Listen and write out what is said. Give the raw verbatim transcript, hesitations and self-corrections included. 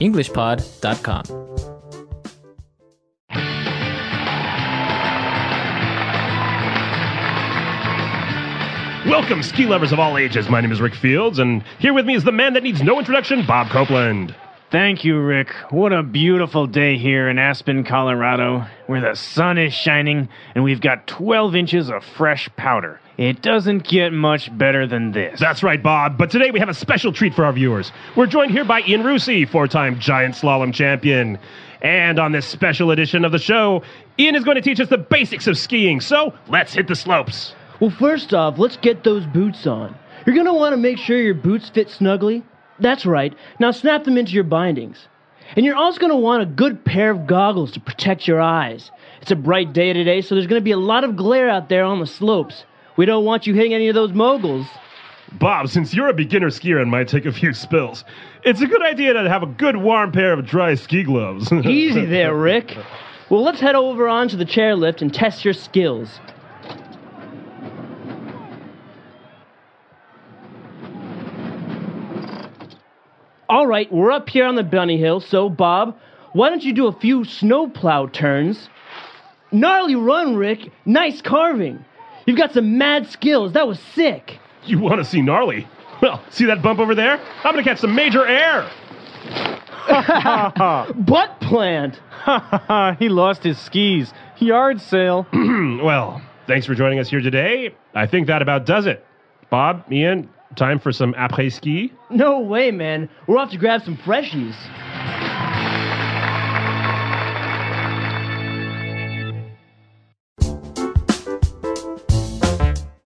english pod dot com. Welcome, ski lovers of all ages. My name is Rick Fields, and here with me is the man that needs no introduction, Bob Copeland. Thank you, Rick. What a beautiful day here in Aspen, Colorado, where the sun is shining and we've got twelve inches of fresh powder. It doesn't get much better than this. That's right, Bob. But today we have a special treat for our viewers. We're joined here by Ian Rusi, four-time giant slalom champion. And on this special edition of the show, Ian is going to teach us the basics of skiing. So let's hit the slopes. Well, first off, let's get those boots on. You're going to want to make sure your boots fit snugly. That's right. Now snap them into your bindings. And you're also going to want a good pair of goggles to protect your eyes. It's a bright day today, so there's going to be a lot of glare out there on the slopes. We don't want you hitting any of those moguls. Bob, since you're a beginner skier and might take a few spills, it's a good idea to have a good warm pair of dry ski gloves. Easy there, Rick. Well, let's head over onto the chairlift and test your skills. All right, we're up here on the bunny hill, so, Bob, why don't you do a few snowplow turns? Gnarly run, Rick. Nice carving. You've got some mad skills. That was sick. You want to see gnarly? Well, see that bump over there? I'm going to catch some major air. Butt plant. He lost his skis. Yard sale. Well, thanks for joining us here today. I think that about does it. Bob, Ian, time for some après-ski? No way, man. We're off to grab some freshies.